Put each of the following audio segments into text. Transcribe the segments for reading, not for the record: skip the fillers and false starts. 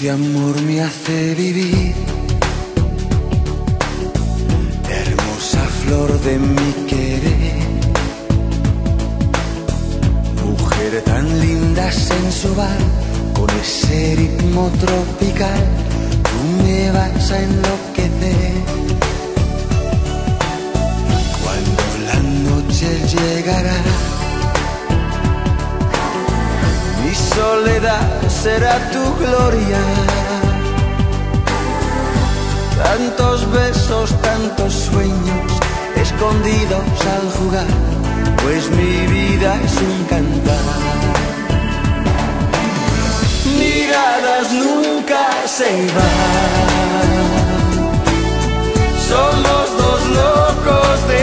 Dulce amor me hace vivir, hermosa flor de mi querer, mujer tan linda, sensual, con ese ritmo tropical, tú me vas a enloquecer. Cuando la noche llegará, mi soledad será tu gloria. Tantos besos, tantos sueños escondidos al jugar, pues mi vida es un cantar. Miradas nunca se van, somos dos locos de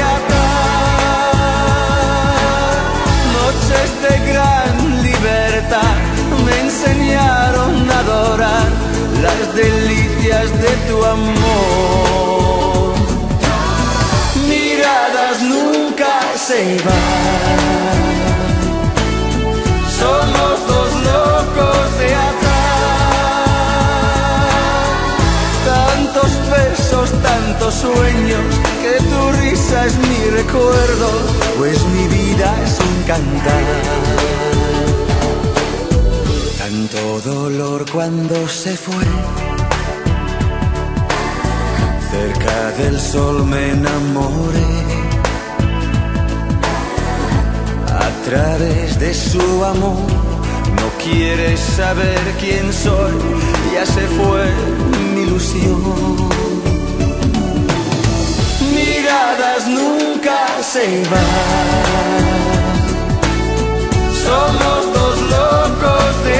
atar. Noches de gran libertad me enseñaron a adorar las delicias de tu amor. Miradas nunca se van, somos dos locos de atar. Tantos besos, tantos sueños, que tu risa es mi recuerdo, pues mi vida es un cantar. Tanto dolor cuando se fue, cerca del sol me enamoré. A través de su amor, no quieres saber quién soy, ya se fue mi ilusión. Miradas nunca se van, somos dos locos de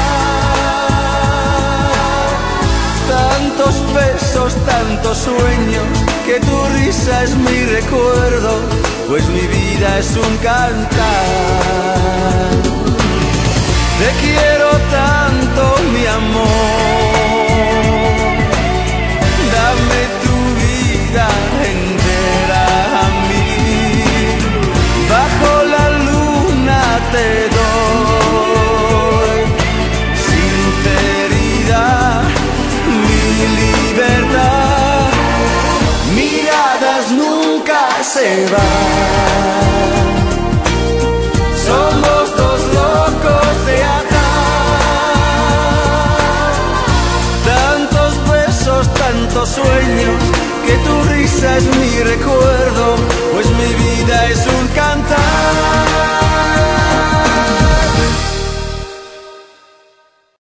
atar. Tantos besos, tantos sueños, que tu risa es mi recuerdo, pues mi vida es un cantar. Te quiero tanto, mi amor, dame tu vida entera a mí. Bajo la luna te doy sinceridad, mi libertad. Miradas nunca se van, somos dos locos de atar. Tantos besos, tantos sueños, que tu risa es mi recuerdo,